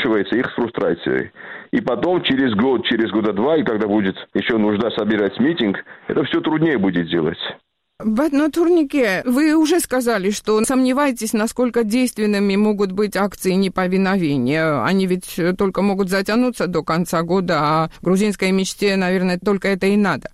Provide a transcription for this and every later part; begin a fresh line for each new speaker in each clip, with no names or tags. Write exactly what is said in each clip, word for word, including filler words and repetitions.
оборачивается их фрустрацией. И потом, через год, через года два, и когда будет еще нужда собирать митинг, это все труднее будет делать.
В этнотурнике вы уже сказали, что сомневаетесь, насколько действенными могут быть акции неповиновения. Они ведь только могут затянуться до конца года, а грузинской мечте, наверное, только это и надо.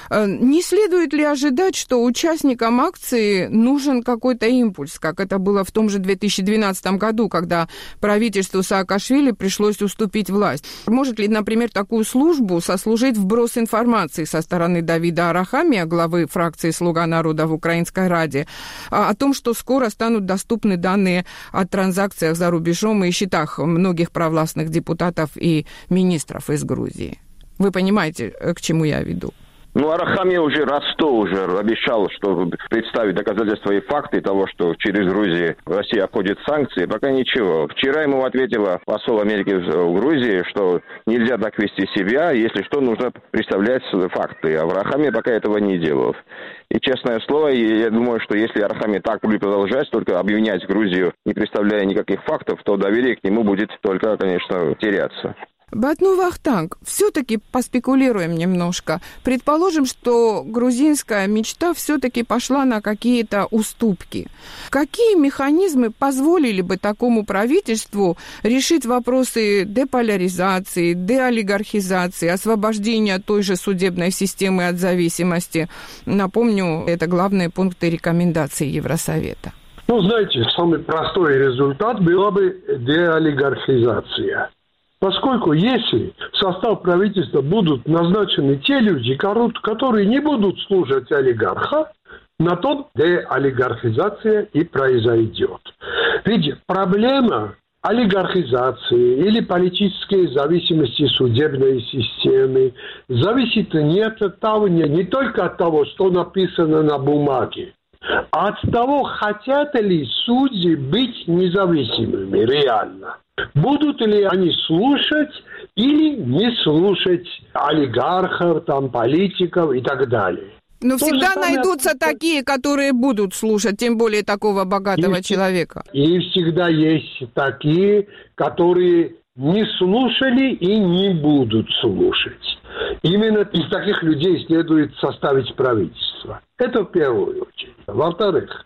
Не следует ли ожидать, что участникам акции нужен какой-то импульс, как это было в том же две тысячи двенадцатом году, когда правительству Саакашвили пришлось уступить власть? Может ли, например, такую службу сослужить вброс информации со стороны Давида Арахамия, главы фракции «Слуга народа» в Украинской Раде, о том, что скоро станут доступны данные о транзакциях за рубежом и счетах многих провластных депутатов и министров из Грузии? Вы понимаете, к чему я веду?
Ну, Арахамия уже раз сто уже обещал, что представит доказательства и факты того, что через Грузию Россия обходит санкции. Пока ничего. Вчера ему ответила посол Америки в Грузии, что нельзя так вести себя, если что, нужно представлять факты. А Арахамия пока этого не делал. И, честное слово, я думаю, что если Арахамия так будет продолжать, только обвинять Грузию, не представляя никаких фактов, то доверие к нему будет только, конечно, теряться.
Батну Вахтанг, все-таки поспекулируем немножко. Предположим, что грузинская мечта все-таки пошла на какие-то уступки. Какие механизмы позволили бы такому правительству решить вопросы деполяризации, деолигархизации, освобождения той же судебной системы от зависимости? Напомню, это главные пункты рекомендаций Евросовета.
Ну, знаете, самый простой результат была бы деолигархизация. Поскольку если в состав правительства будут назначены те люди, которые не будут слушать олигарха, на то деолигархизация и произойдет. Ведь проблема олигархизации или политической зависимости судебной системы зависит не от того, не, не только от того, что написано на бумаге, а от того, хотят ли судьи быть независимыми реально. Будут ли они слушать или не слушать олигархов, там, политиков и так далее.
Но То всегда найдутся самое... такие, которые будут слушать, тем более такого богатого и, человека.
И всегда есть такие, которые не слушали и не будут слушать. Именно из таких людей следует составить правительство. Это в первую очередь. Во-вторых,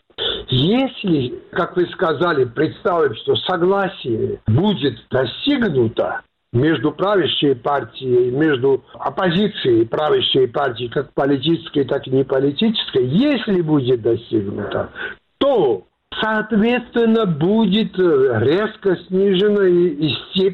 если, как вы сказали, представим, что согласие будет достигнуто между правящей партией, между оппозицией правящей партии, как политической, так и неполитической, если будет достигнуто, то, соответственно, будет резко снижена и степень